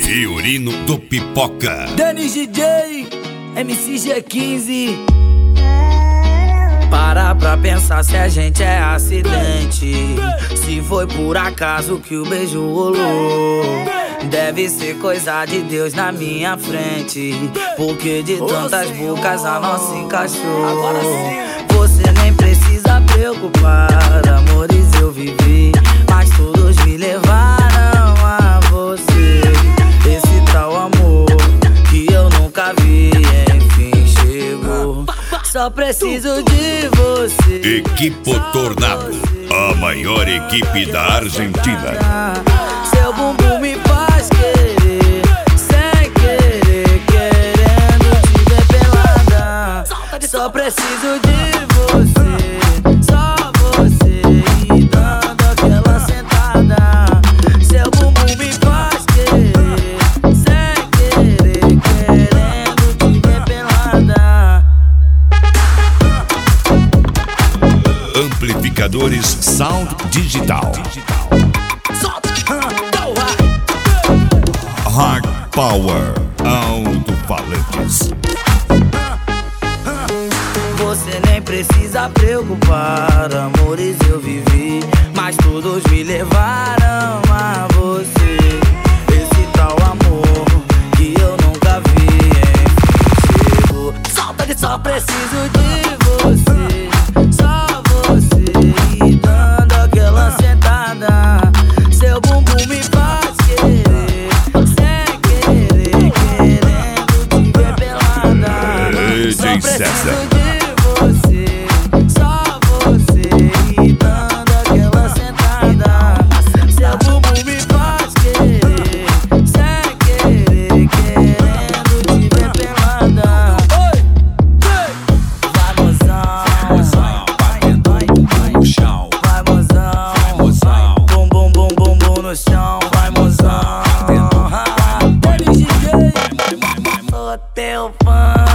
Fiorino do Pipoca, Denis DJ, MC G15. Para pra pensar se a gente é acidente. Se foi por acaso que o beijo rolou, deve ser coisa de Deus na minha frente, porque de tantas bocas a nossa encaixou. Você nem precisa preocupar, amores eu vivi, mas todos me levaram a você. Esse tal amor que eu nunca vi, enfim chegou. Só preciso de você. Equipo Tornado, a maior equipe da Argentina. Seu bumbum me faz querer, sem querer, querendo te ver pelada. Só preciso de você, só você, e dando aquela sentada. Seu bumbum me faz querer, sem querer, querendo te ver pelada. Amplificadores Sound Digital, Hard Power, alto-falantes. Você nem precisa preocupar, amores eu vivi, mas todos me levaram a você. Esse tal amor que eu nunca vi, enfim chegou. Solta que só preciso de você, só você, e dando aquela sentada. Seu bumbum me faz querer, sem querer, querendo te ver pelada. DJ César. No chão, vai mozão. Denis DJ, Hotel Fã.